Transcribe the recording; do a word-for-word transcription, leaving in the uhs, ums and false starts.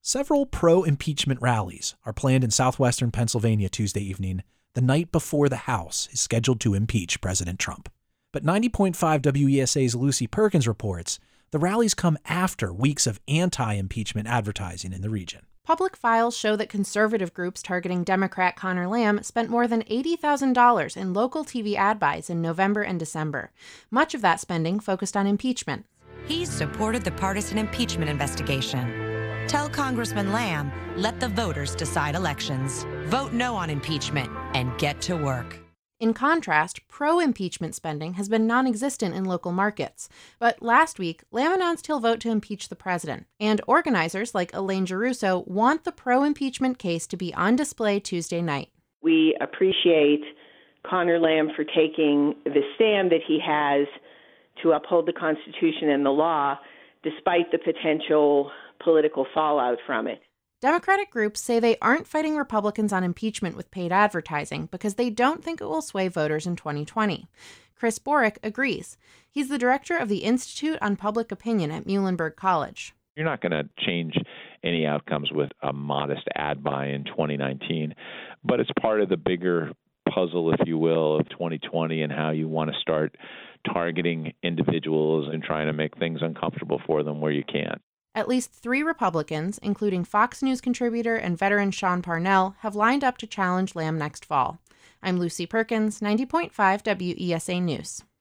Several pro-impeachment rallies are planned in southwestern Pennsylvania Tuesday evening, the night before the House is scheduled to impeach President Trump. But ninety point five W E S A's Lucy Perkins reports the rallies come after weeks of anti-impeachment advertising in the region. Public files show that conservative groups targeting Democrat Conor Lamb spent more than eighty thousand dollars in local T V ad buys in November and December. Much of that spending focused on impeachment. He's supported the partisan impeachment investigation. Tell Congressman Lamb, let the voters decide elections. Vote no on impeachment and get to work. In contrast, pro-impeachment spending has been non-existent in local markets. But last week, Lamb announced he'll vote to impeach the president. And organizers like Elaine Giarrusso want the pro-impeachment case to be on display Tuesday night. We appreciate Conor Lamb for taking the stand that he has to uphold the Constitution and the law, despite the potential political fallout from it. Democratic groups say they aren't fighting Republicans on impeachment with paid advertising because they don't think it will sway voters in twenty twenty. Chris Borick agrees. He's the director of the Institute on Public Opinion at Muhlenberg College. You're not going to change any outcomes with a modest ad buy in twenty nineteen, but it's part of the bigger puzzle, if you will, of twenty twenty and how you want to start targeting individuals and trying to make things uncomfortable for them where you can. At least three Republicans, including Fox News contributor and veteran Sean Parnell, have lined up to challenge Lamb next fall. I'm Lucy Perkins, ninety point five W E S A News.